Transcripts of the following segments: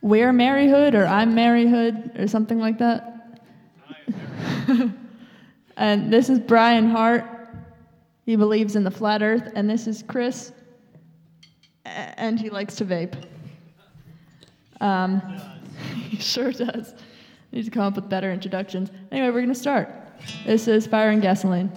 We're Maryhood or I'm Maryhood or something like that. And this is Brian Hart. He believes in the flat earth. And this is Chris. And he likes to vape. He sure does. Need to come up with better introductions. Anyway, we're going to start. This is Fire and Gasoline.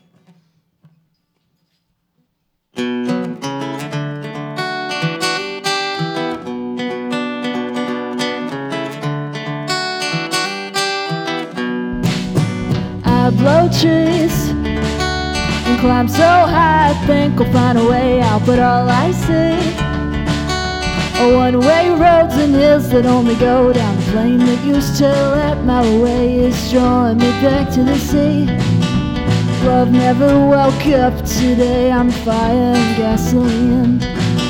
I blow trees and climb so high I think I'll find a way out, but all I see are one-way roads and hills that only go down. The flame that used to let my way is drawing me back to the sea. Love never woke up today. I'm fire and gasoline.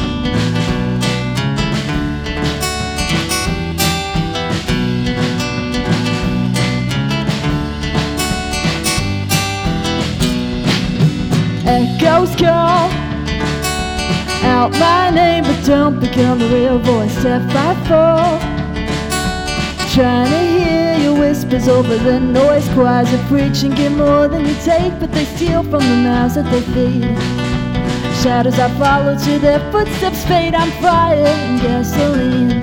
Echoes call out my name, but don't become a real voice. If I fall, trying to hear your whispers over the noise. Choirs that preach and give more than you take, but they steal from the mouths that they feed. Shadows I follow to their footsteps fade. I'm fire and gasoline.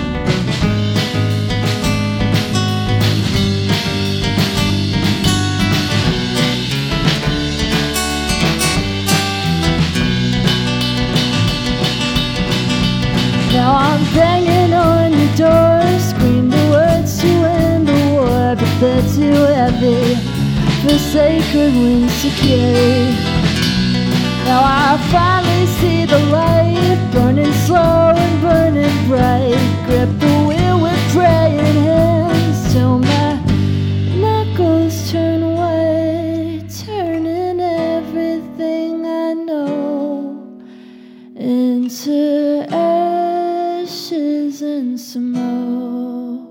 Now I'm banging on your door, scream the words to end the war, but they're too heavy for sacred wings to carry. Now I finally see the light, burning slow and burning bright. Grip the wheel with praying hands till my knuckles turn white, turning everything I know into ashes and smoke.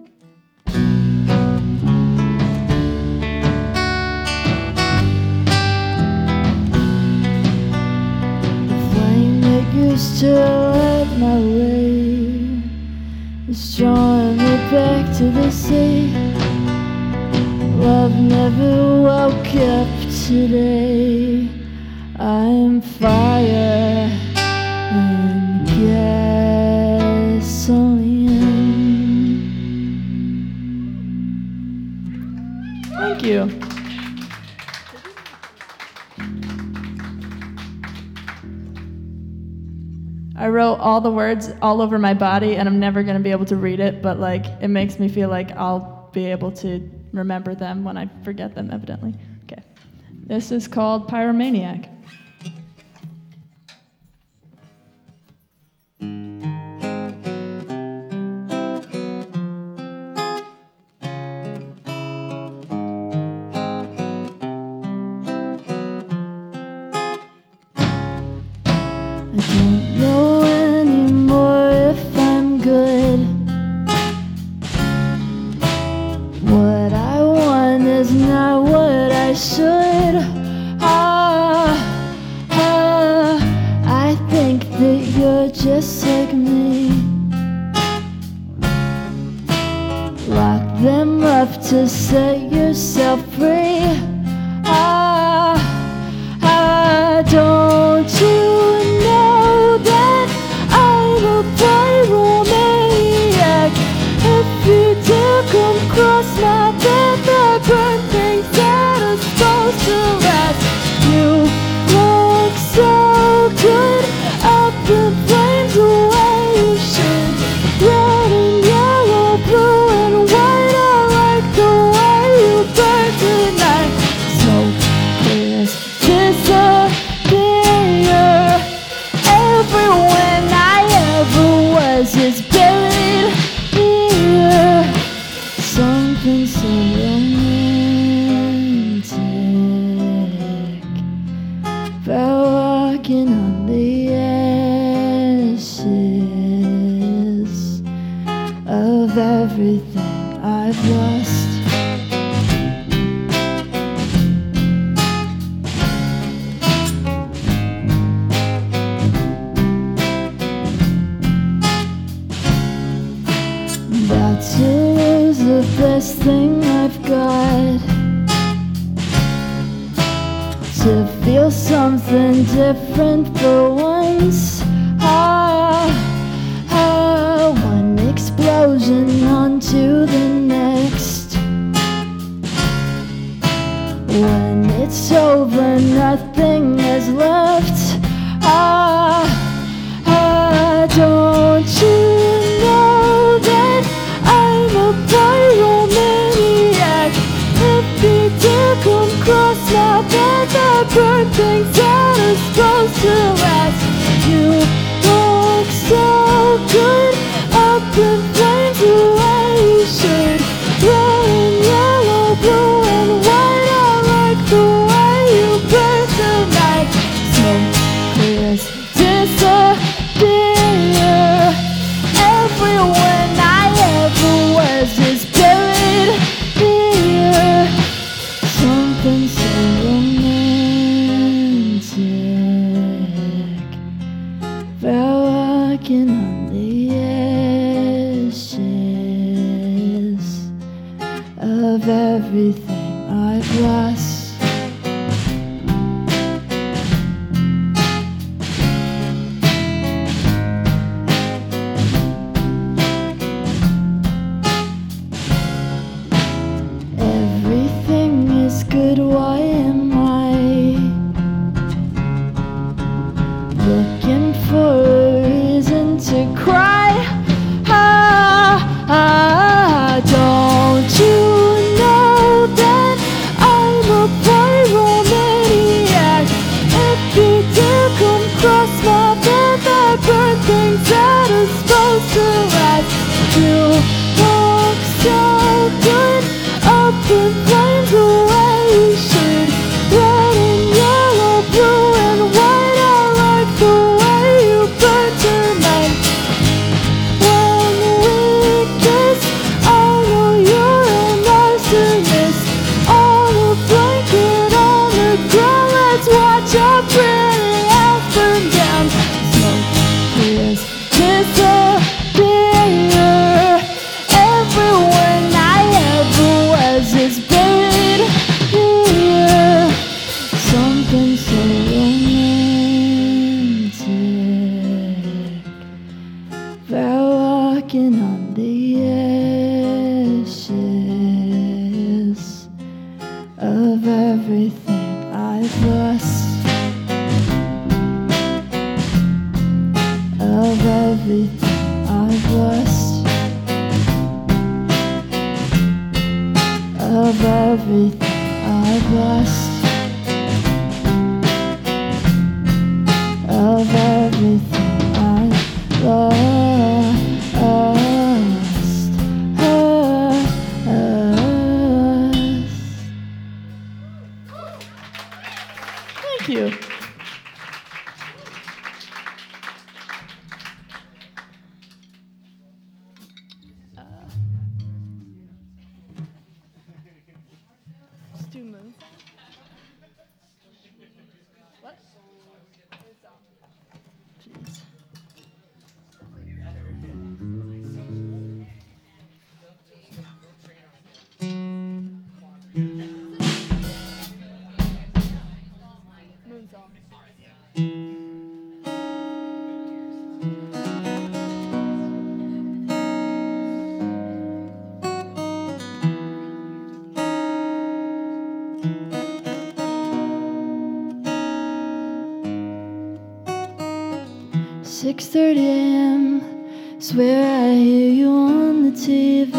The flame that used to light my way is drawing me back to the sea. Love never woke up today. I am fire and gasoline. Thank you. I wrote all the words all over my body, and I'm never going to be able to read it, but like it makes me feel like I'll be able to remember them when I forget them, evidently. Okay. This is called Pyromaniac. I don't know anymore if I'm good. What I want is not what I should. I think that you're just like me. Lock them up to set yourself free. Don't you know that I'm a pyromaniac? If you do come cross my path, I burn things that are supposed to last. You look so good up in flames the way you should. Red and yellow, blue and white, I like the way you burn tonight. Smoke clears, disappear. Everyone I ever was is buried here. Something so romantic about walking on the ashes of everything I've lost. About to lose the best thing I've got. To feel something different for once. One explosion onto the next. When it's over, nothing is left. Don't you know that I'm a pyromaniac? If you do come cross my path, I burn things that are supposed to last. You look so good up in flames the way you should. Red and yellow, blue and white, I like the way you burn tonight. Smoke clears, disappear. Everyone I ever was is buried here. Something so romantic, walking on the ashes of everything I've lost. Everything is good, why am I looking for a reason to cry? Don't you know that I'm a pyromaniac? If you do come cross my path, I burn things that are supposed to last. You look so good up in flames the way you should. Red and yellow, blue and white, I like the way you burn tonight. When we kiss, I know you're an arsonist. On a blanket on the ground, let's watch our pretty house burn down. Smoke clears, disappear. Everyone I ever was is buried here. Something so romantic, walking on the ashes of everything I've lost. Of everything I've lost. Of everything I've lost. Of everything I've lost. Thank you. Do moon. What? Jeez. Moon song. 6:30 a.m. Swear I hear you on the TV.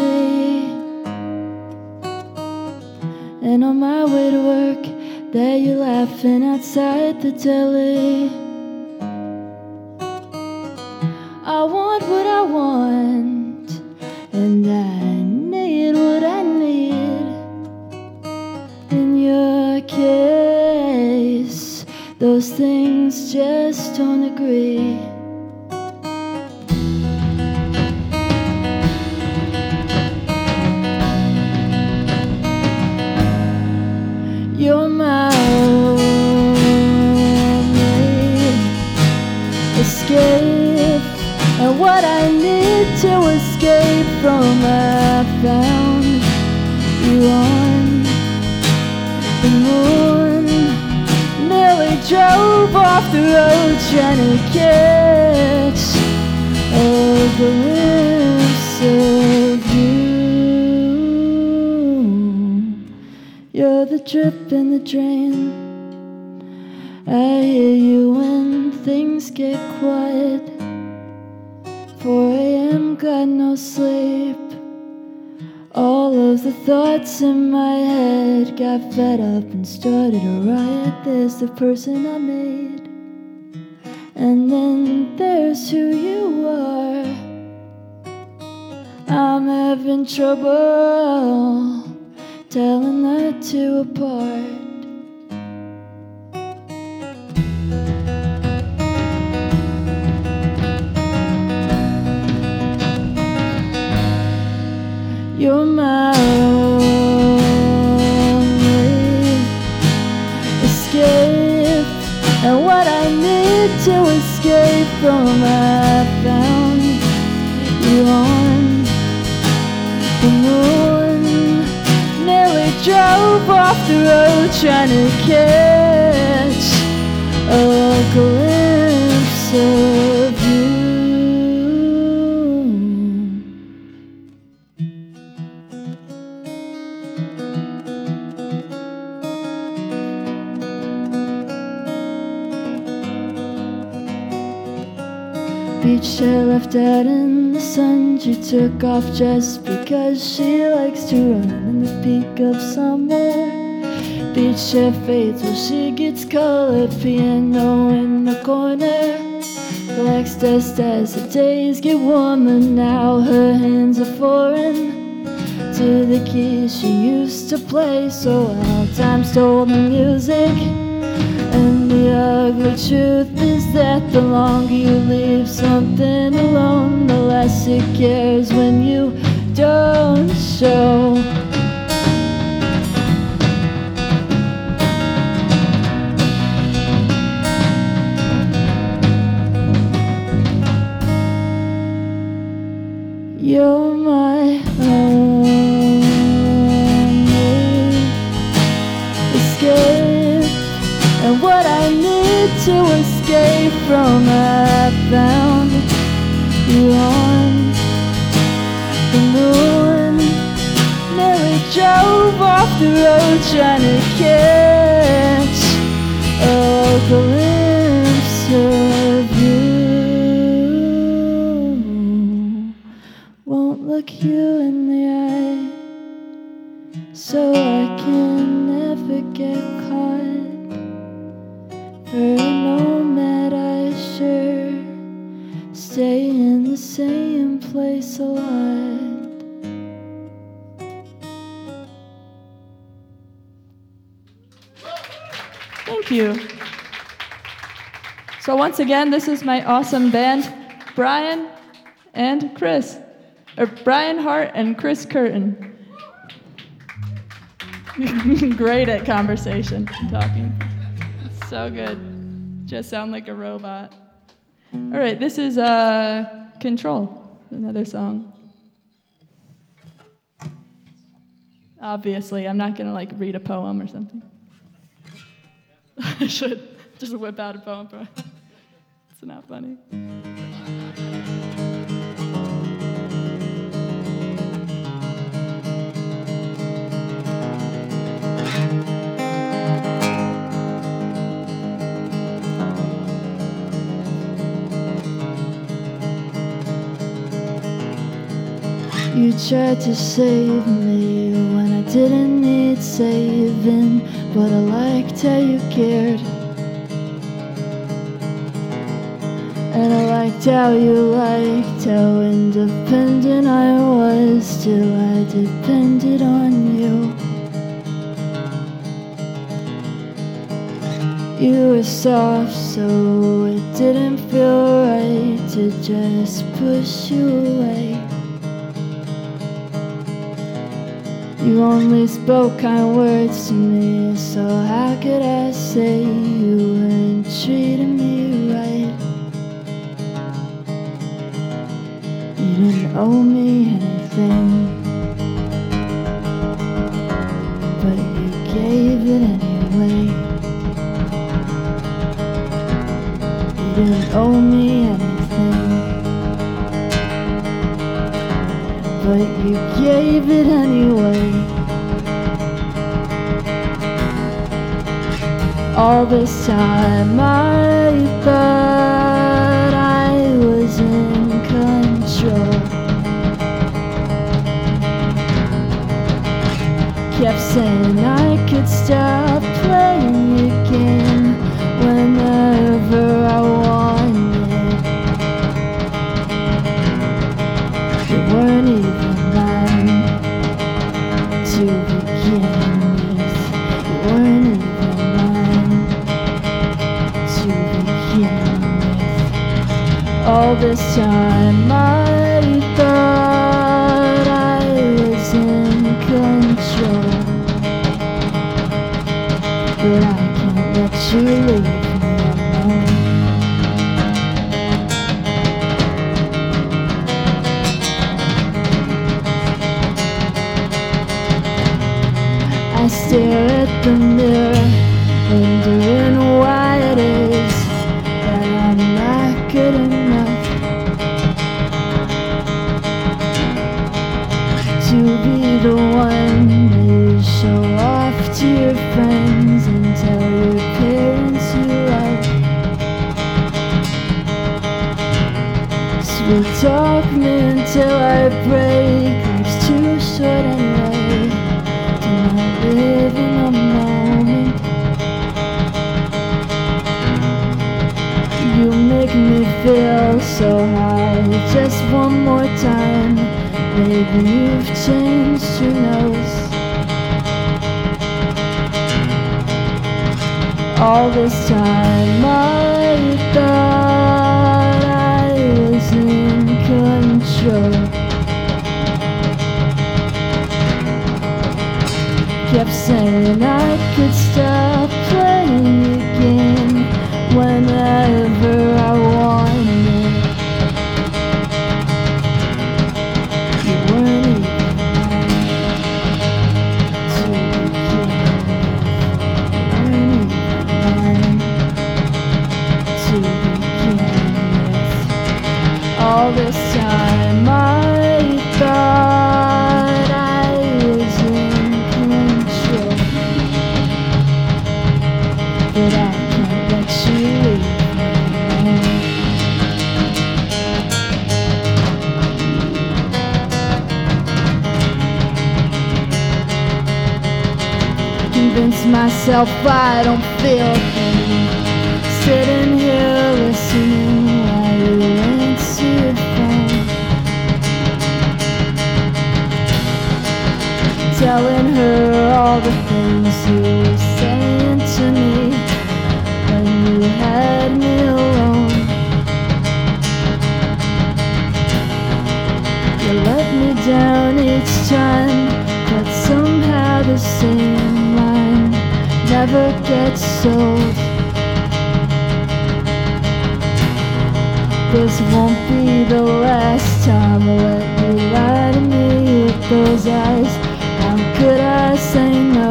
And on my way to work, there you're laughing outside the deli. I want what I want, and I need what I need. In your case, those things just don't agree. You're my only escape, and what I need to escape escape from. I found you on the moon. Nearly drove off the road trying to catch a glimpse of you. You're the drip in the drain. I hear you when things get quiet. 4 a.m. got no sleep. All of the thoughts in my head got fed up and started a riot. There's the person I made, and then there's who you are. I'm having trouble telling the two apart. You're my only escape, and what I need to escape from. I found you on the moon. Nearly drove off the road trying to catch a glimpse of you. Beach chair left out in the sun. She took off just because she likes to run in the peak of summer. Beach chair fades while she gets colored. Piano in the corner collects dust as the days get warmer. Now her hands are foreign to the keys she used to play. So all time stole the music. And the ugly truth is that the longer you leave something alone, the less it cares when you don't show. You're my only escape, and what I need to escape from. I found you on the moon. Nearly drove off the road trying to catch a glimpse of you. Won't look you in the eye, so I can never get caught. For a nomad I sure stay in the same place a lot. Thank you. So once again, this is my awesome band, Brian and Chris. Or Brian Hart and Chris Curtin. Great at conversation, talking. It's so good. Just sound like a robot. All right, this is Control, another song. Obviously, I'm not gonna read a poem or something. I should just whip out a poem, but it's not funny. You tried to save me when I didn't need saving, but I liked how you cared. And I liked how you liked how independent I was till I depended on you. You were soft, so it didn't feel right to just push you away. You only spoke kind words to me, so how could I say you weren't treating me right? You don't didn't owe me anything, but you gave it anyway. You didn't owe me anything, but you gave it anyway. All this time I thought I was in control. Kept saying I could stop playing your game whenever I wanted. You weren't even mine to begin with. You weren't even mine to begin with. All this time I thought I was in control, but I can't let you leave me alone. I stare at the mirror, wondering why it is that I'm not good enough to be the one you show off to your friends and tell your parents you love. Sweet talk me until I break. Life's too short anyway to not live in a moment. You make me feel so high. Just one more time. Maybe you've changed, who knows? All this time I thought I was in control. Kept saying I could stop playing your game whenever I wanted. You weren't even mine to begin with. You weren't even mine to begin with. All this time I thought I was in control, but I can't let you leave me alone. Convince myself I don't feel a thing, sitting here listening while you answer your phone, telling her all the things you were saying to me when you had me alone. You let me down each time, but somehow the same line never gets sold. This won't be the last time I let you lie to me with those eyes. How could I say no?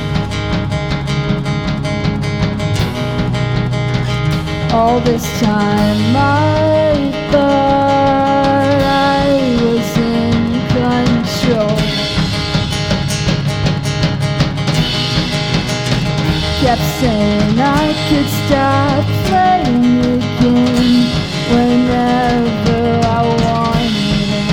All this time I thought I was in control. Kept saying I could stop playing your game whenever I wanted.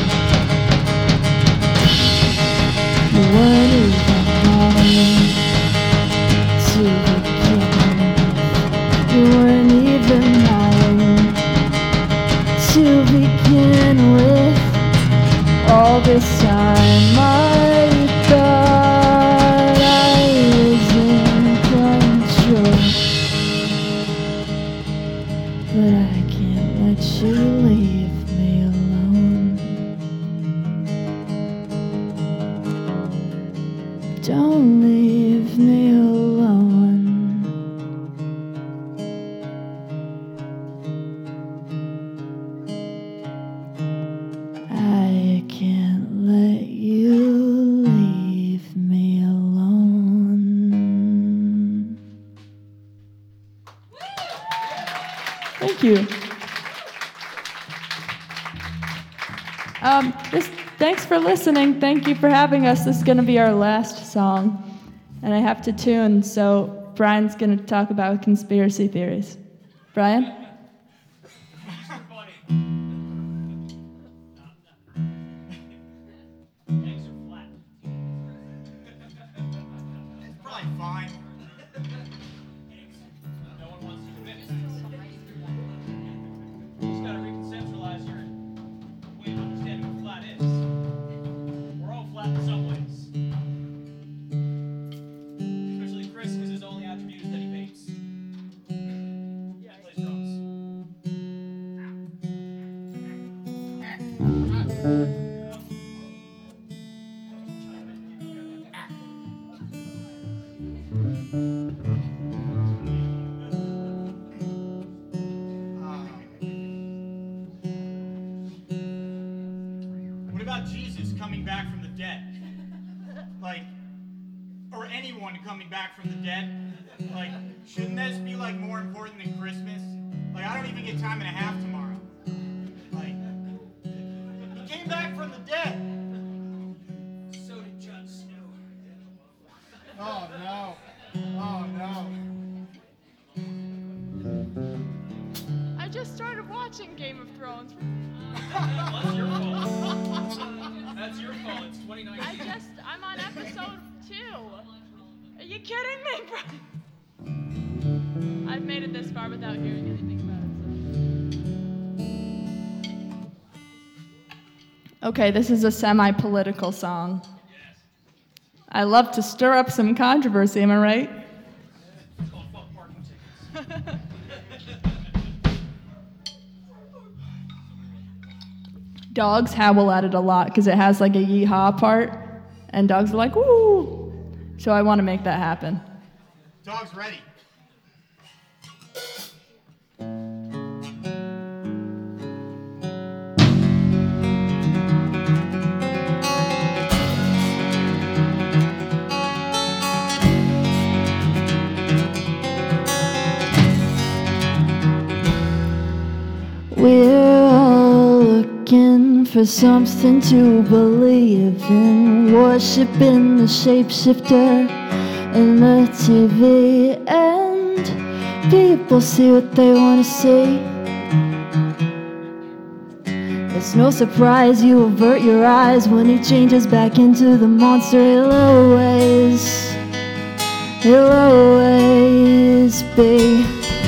You weren't even mine to begin with. You weren't even mine to begin with. All this time I thought I was in control, but I can't let you leave me alone. Don't leave me alone. I you. Thanks for listening. Thank you for having us. This is going to be our last song. And I have to tune, so Brian's going to talk about conspiracy theories. Brian? What about Jesus coming back from the dead? Like, or anyone coming back from the dead? Like, shouldn't this be, like, more important than Christmas? Like, I don't even get time and a half tomorrow. Like, he came back from the dead. So did Jon Snow. Oh, no. Oh, no. I just started watching Game of Thrones. That's your fault. That's your fault. It's 2019. I'm on episode 2. Are you kidding me, bro? I've made it this far without hearing anything about it. So. Okay, this is a semi-political song. Yes. I love to stir up some controversy, am I right? It's called fuck parking tickets. Dogs howl at it a lot because it has like a yeehaw part, and dogs are like, woo! So I want to make that happen. Dog's ready. We're all looking for something to believe in, worshiping the shapeshifter in the TV, and people see what they want to see. It's no surprise you avert your eyes when he changes back into the monster he'll always be.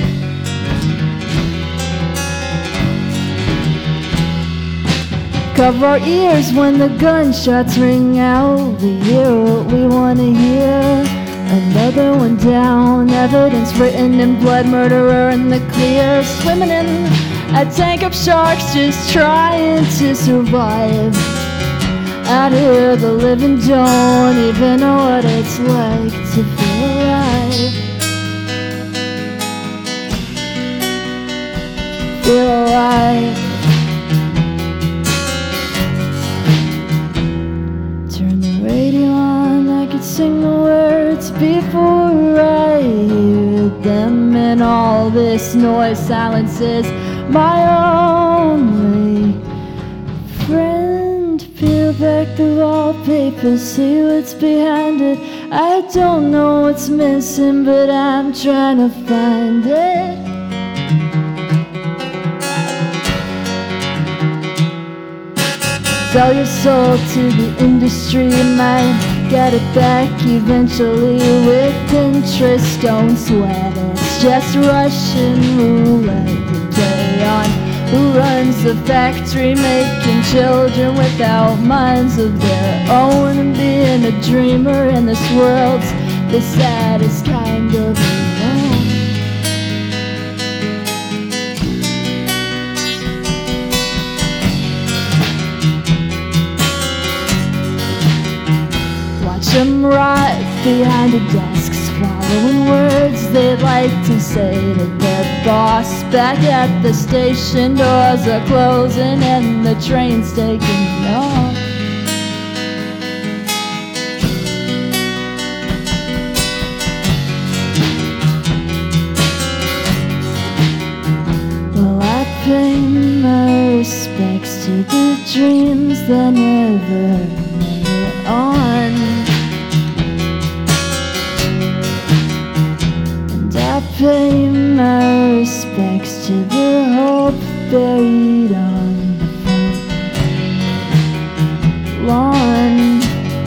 Cover our ears when the gunshots ring out. We hear what we want to hear. Another one down. Evidence written in blood. Murderer in the clear. Swimming in a tank of sharks, just trying to survive. Out here the living don't even know what it's like to feel alive. Feel alive. Radio on, I could sing the words before I hear them, and all this noise silences my only friend. Peel back the wallpaper, see what's behind it. I don't know what's missing, but I'm trying to find it. Sell your soul to the industry, you might get it back eventually with interest. Don't sweat it, it's just Russian roulette. You play on who runs the factory, making children without minds of their own, and being a dreamer in this world's the saddest kind of alone. Them rot behind a desk, swallowing words they'd like to say to their boss. Back at the station, doors are closing and the train's taking off. Well, those that never made it on. And I pay my respects to the hope buried on the front lawn.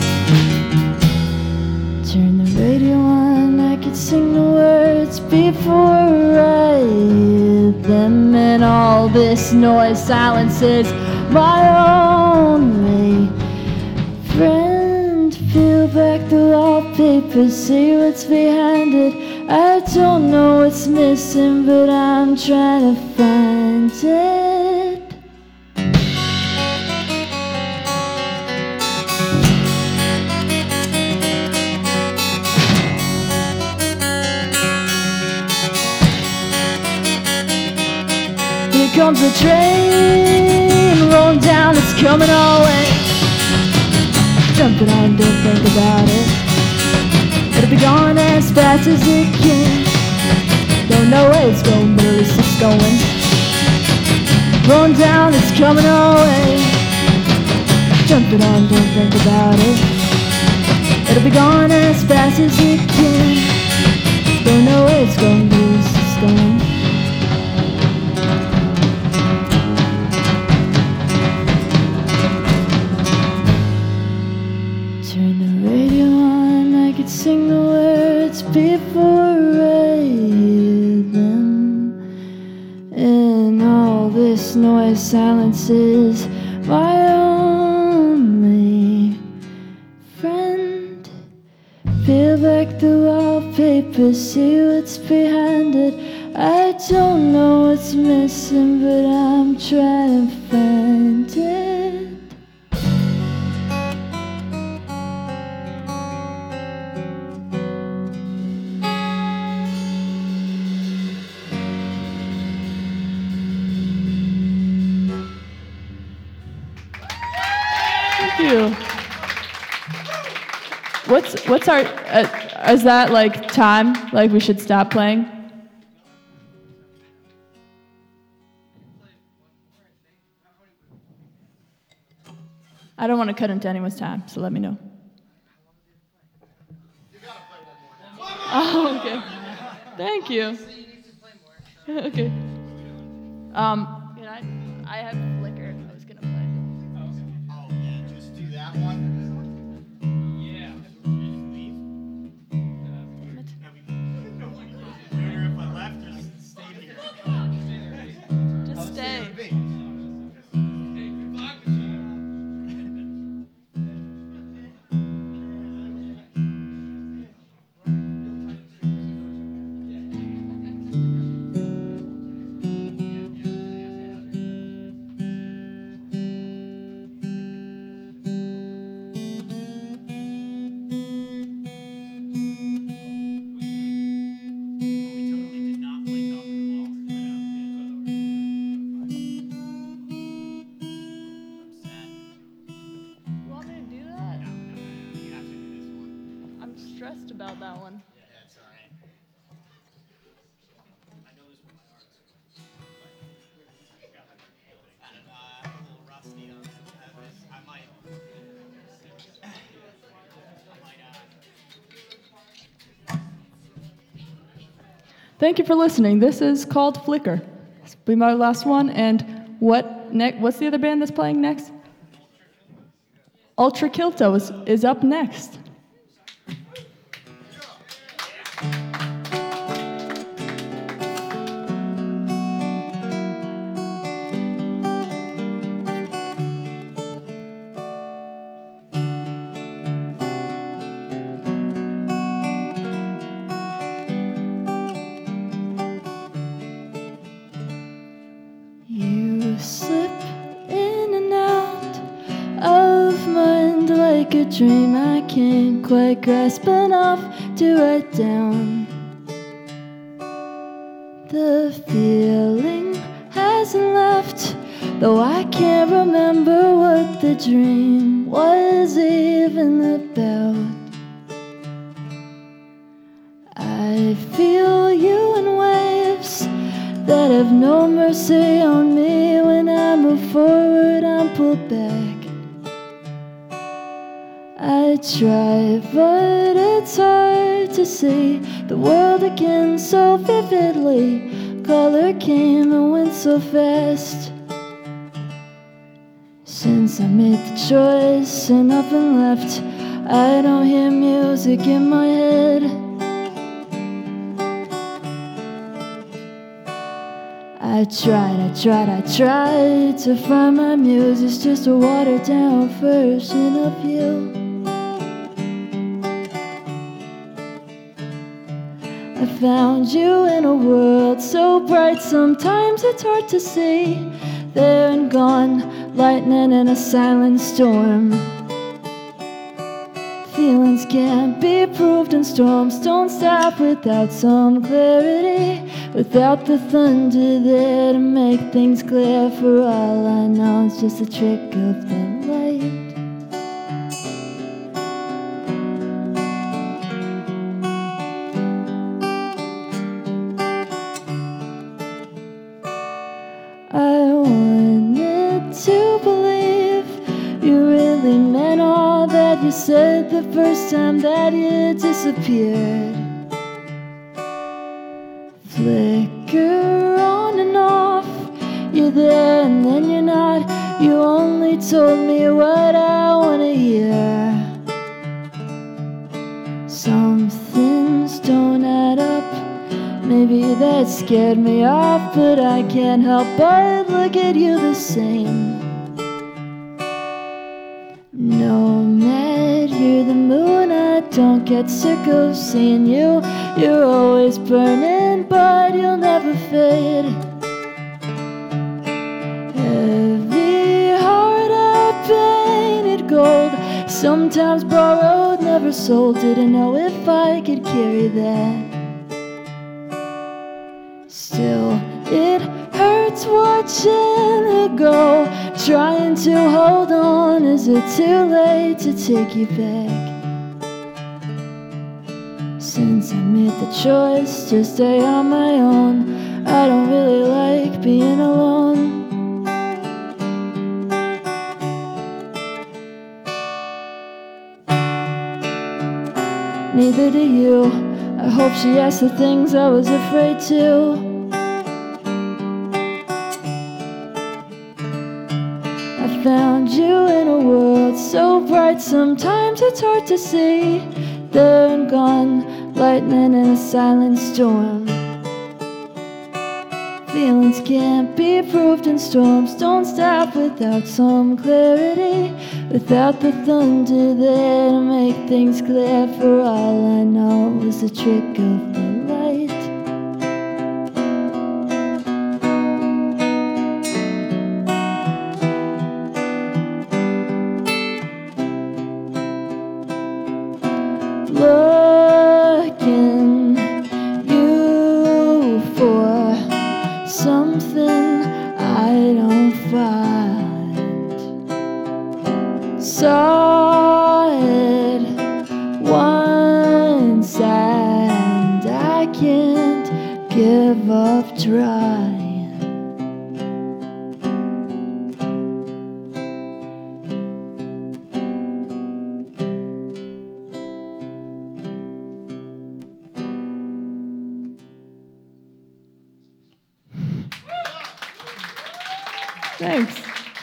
Turn the radio on, I could sing the words before I hear them. And all this noise silences my only friend. Peel back the wallpaper, see what's behind it. I don't know what's missing, but I'm trying to find it. Here comes the train, rolling down, it's coming our way. Jumping on, don't think about it. It'll be gone as fast as it can. Don't know where it's going, but at least it's going. Rolling down, it's coming our way. Jumping on, don't think about it. It'll be gone as fast as it can. Don't know where it's going, but at least it's going. Turn the radio on, I could sing the words before I hear them. And all this noise silences my only friend. Peel back the wallpaper, see what's behind it. I don't know what's missing, but I'm trying to find it. Thank you. What's our is that like time? Like we should stop playing? I don't want to cut into anyone's time, so let me know. Oh, okay. Thank you. Okay. I have liquor. I was gonna play. Oh, yeah, just do that one. Yeah. Wonder if I left or stayed here. Just stay. We totally did not play Top of the Walls. I'm sad. You want me to do that? No, you have to do this one. I'm stressed about that one. Yeah, that's all right. I know this one by heart. I'm a little rusty on this. I might. Thank you for listening. This is called Flicker. This will be my last one. And what's the other band that's playing next? Ultra Kilto is up next. You slip in and out of mind like a dream I can't quite grasp enough to write down. The feeling hasn't left, though I can't remember what the dream was even about. I feel you in waves that have no mercy on me. When I move forward, I'm pulled back. I try, but it's hard to see the world again so vividly. Color came and went so fast. Since I made the choice and nothing left, I don't hear music in my head. I tried to find my muse. It's just a watered down version of you. I found you in a world so bright, sometimes it's hard to see. There and gone, lightning in a silent storm. Feelings can't be proved and storms don't stop without some clarity. Without the thunder there to make things clear. For all I know, it's just a trick of the light. I wanted to believe you really meant all that you said the first time that you disappeared. Flicker on and off, you're there and then you're not. You only told me what I want to hear. Some things don't add up. Maybe that scared me off, but I can't help but look at you the same. Nomad, you're the moon, I don't get sick of seeing you. You're always burning, but you'll never fade. Heavy heart, I painted gold, sometimes borrowed, never sold. Didn't know if I could carry that. Still, it hurts watching her go, trying to hold on. Is it too late to take you back? Since I made the choice to stay on my own, I don't really like being alone. Neither do you. I hope she asked the things I was afraid to. I found you in a world so bright, sometimes it's hard to see. There and gone, lightning in a silent storm. Feelings can't be proved and storms don't stop without some clarity. Without the thunder there to make things clear. For all I know is the trick of the light. Looking you for something I don't find. Saw it once and I can't give up trying. Thanks.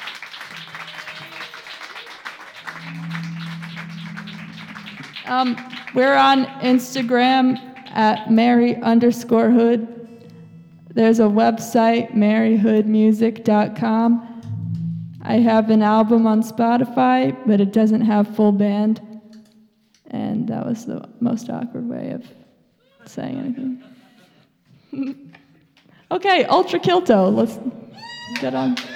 We're on Instagram at Mary_Hood. There's a website, maryhoodmusic.com. I have an album on Spotify, but it doesn't have full band. And that was the most awkward way of saying anything. Okay, Ultra Kilto, let's get on.